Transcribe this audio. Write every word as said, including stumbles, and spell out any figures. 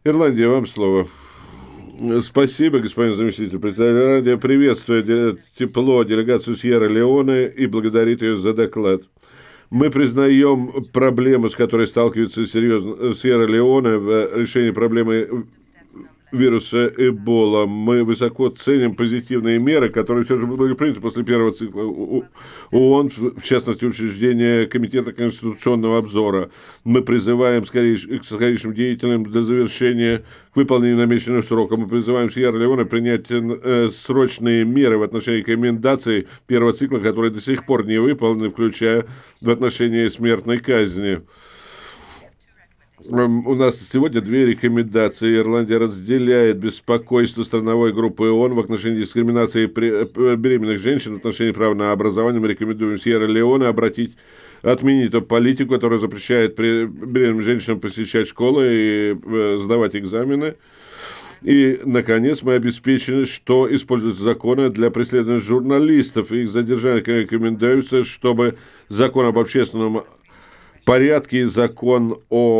Ирландия, вам слово. Спасибо, господин заместитель председателя. Ирландия приветствует де- тепло делегацию Сьерра-Леоне и благодарит ее за доклад. Мы признаем проблему, с которой сталкивается серьезно Сьерра-Леоне в решении проблемы вируса Эбола. Мы высоко ценим позитивные меры, которые все же были приняты после первого цикла ООН, в частности, учреждение Комитета конституционного обзора. Мы призываем скорейш... к скорейшим деятелям для завершения к выполнению намеченного срока. Мы призываем Сьерра-Леоне принять э, срочные меры в отношении рекомендаций первого цикла, которые до сих пор не выполнены, включая в отношении смертной казни. У нас сегодня две рекомендации. Ирландия разделяет беспокойство страновой группы ООН в отношении дискриминации беременных женщин, в отношении права на образование. Мы рекомендуем Сьерра-Леоне обратить, отменить эту политику, которая запрещает беременным женщинам посещать школы и сдавать экзамены. И, наконец, мы обеспечены, что используются законы для преследования журналистов. Их задержание рекомендуется, чтобы закон об общественном порядке и закон о